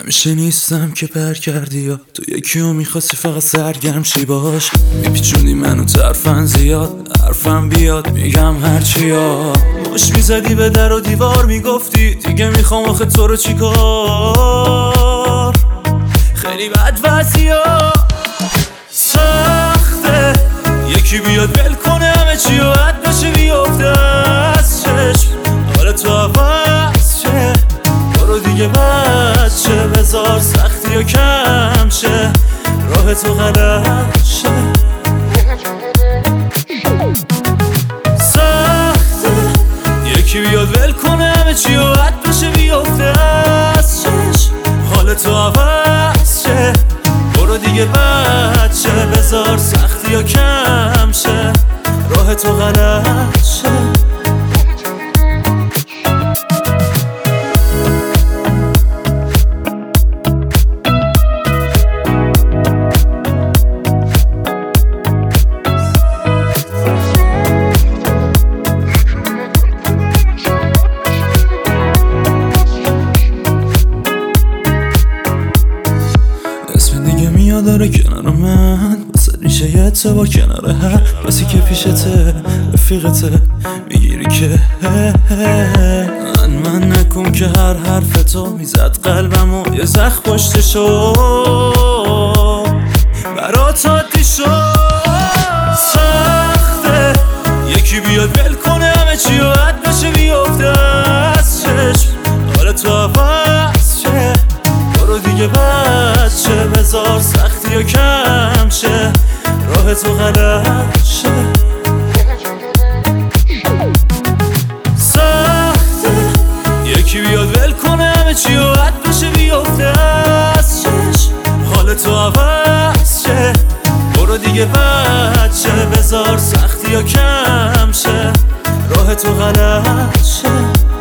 همیشه نیستم که پر کردی یا تو یکیو میخواستی فقط سرگرم شی باش. میپیچوندی منو ترفن زیاد، حرفم بیاد میگم هرچی ها. مش میزدی به در و دیوار میگفتی دیگه میخوام آخه تو رو چیکار. خیلی بد وضعیا سخته، یکی بیاد ول کنه همه چی و حد بشه بیافته از چشم. حالا تو عوض شه برو دیگه بچه، بذار سختی و کم شه راه تو غلط شه. سخته یکی بیاد ول کنه همه چی و حد بشه بیافته از چشم. حال تو عوض شه برو دیگه بچه، بذار سختی و کم شه راه تو غلط شه. اسم دیگه میاد داره کنار من، واسه ریشه یه اعتبار کنار هر کسی که پیشته رفیقته میگیری که من نکن که هر حرف تو میزد قلبمو یه زخم پشتشو برات عادی شد. سخته یکی بیاد ول کنه همه چی و حد بشه بیافته از چشم. حالا تو عوض شه برو دیگه بچه، بذار سختی و کم شه راه تو غلط شه. سخته یکی بیاد ول کنه همه چی و حد بشه بیافته از چشم. حال تو عوض شه برو دیگه بچه، بذار سختی و کم شه راه تو غلط شه.